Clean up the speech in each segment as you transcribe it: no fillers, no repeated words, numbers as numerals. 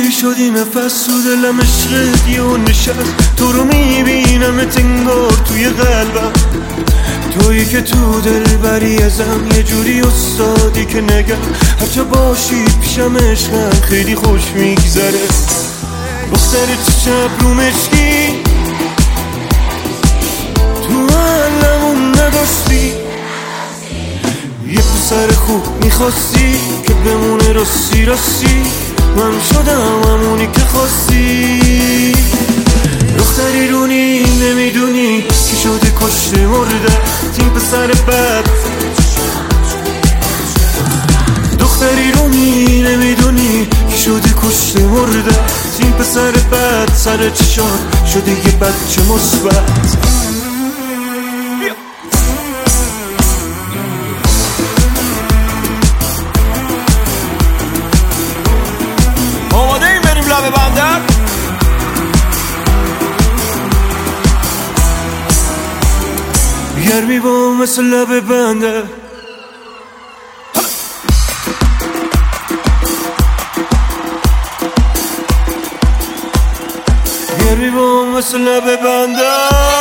چی شدی نفس تو دلم عشقت یه نشست تو رو میبینم انگار توی قلبم تویی که تو دل بری ازم یه جوری استادی که نگم هرچه باشی پیشم عشقم خیلی خوش میگذره دختر تو شب رو مشکی تو علمون نداشتی یه پسر خوب میخواستی که بمونه راستی راستی من شدم همونی که خواستی دختری رونی نمیدونی کی شده کشته مرده این پسر بد دختری رونی نمیدونی کی شده کشته مرده این پسر بد سر چشان شده یه بچه مثبت آماده این بریم لبه بندر؟ گرمی با مثل لبه بندر گرمی با مثل لبه بندر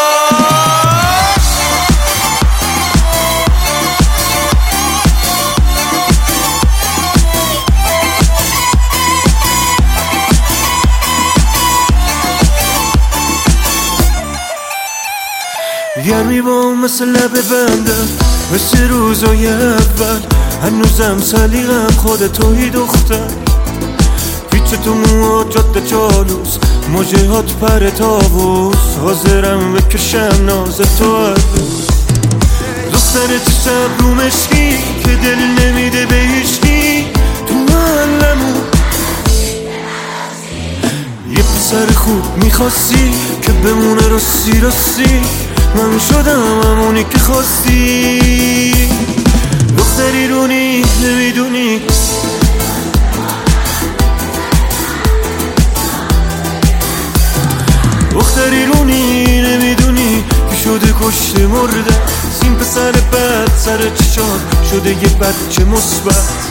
گرمی با مثل لبه بنده مثل روزای اول هنوزم سلیقم خود توی دختر پیچ تو موها جاده جالوس موجهات پر تابوس حاضرم بکشم ناز تو عروس دختر تو شب رو مشکی که دل نمیده به هیچکی تو علمون یه پسر خوب میخواستی که بمونه راستی راستی من شدم همونی که خواستی دختری رونی نمیدونی دختری رونی نمیدونی که شده کشته مرده این پسر بد سر چشان شده یه بچه مثبت